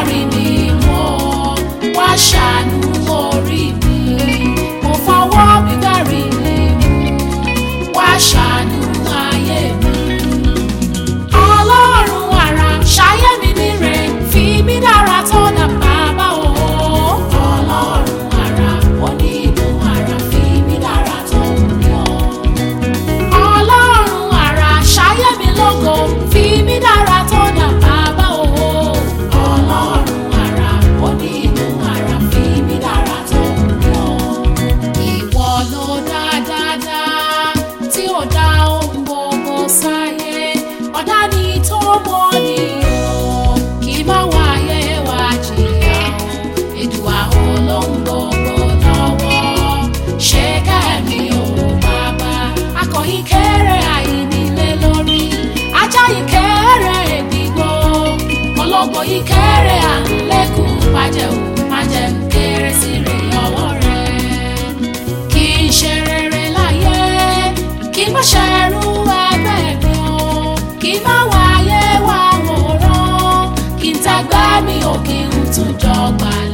bíkàrí ni mo wá ṣàánú orí mi. Mo fọwọ́ bíkàrí ni mo wá ṣàánú ayé mi. Ọlọ́run àrà ṣayé mi níre, fi mí dára tó dà bàbá o. Ọlọ́run àrà onígun àrà, fi mí dára tó ní ọ. Ọlọ́run àrà ṣayé mi lógo, fi mí dára tó dà bàbá o. Ọlọ́run àrà onígun àrà, fi mí dára tó ní ọ. Ìwọ ló dá dáadáa tí ó dá ohun gbogbo sáyé. Ọ̀dá ni tó mọ́ ni o, kì í má wáyé wá jìyà o. Èdùà olóhun gbogbo lọ́wọ́, ṣe kẹ́mi o bàbá. Akọ̀yìn kéré àìnílé lórí, ajá yìí kéré èdìgbò. Ọlọ́gbọ̀n yìí kéré à ń lékún, májẹ̀ o májẹ̀ ń kéré sí rè ọwọ́ rẹ̀. Kì í ṣe rere láyé, kì í má ṣẹrú ẹgbẹ́ mi o. Kì í má wáyé wá wòran, kì í tagbá mi ò kí n tún jọgbà